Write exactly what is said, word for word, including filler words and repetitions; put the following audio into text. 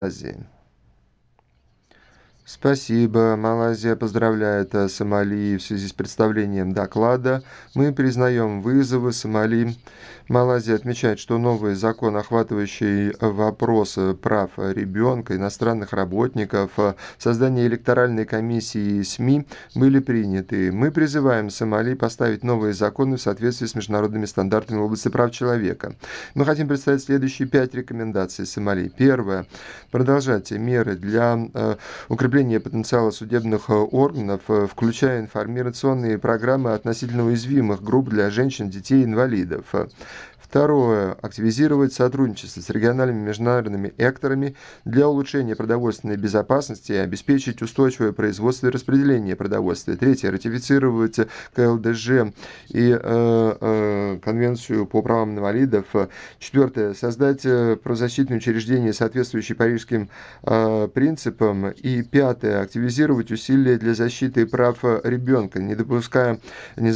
Азии. Спасибо. Малайзия поздравляет э, Сомали в связи с представлением доклада. Мы признаем вызовы Сомали. Малайзия отмечает, что новый закон, охватывающий вопросы прав ребенка, иностранных работников, э, создание электоральной комиссии и СМИ были приняты. Мы призываем Сомали поставить новые законы в соответствии с международными стандартами в области прав человека. Мы хотим представить следующие пять рекомендаций Сомали. Первое. Продолжать меры для э, укрепление потенциала судебных э, органов, э, включая информационные программы относительно уязвимых групп для женщин, детей и инвалидов. Второе. Активизировать сотрудничество с региональными международными акторами для улучшения продовольственной безопасности и обеспечить устойчивое производство и распределение продовольствия. Третье. Ратифицировать КЛДЖ и э, э, Конвенцию по правам инвалидов. Четвертое. Создать э, правозащитные учреждения, соответствующие парижским э, принципам. И пятое. Активизировать усилия для защиты прав ребенка, не допуская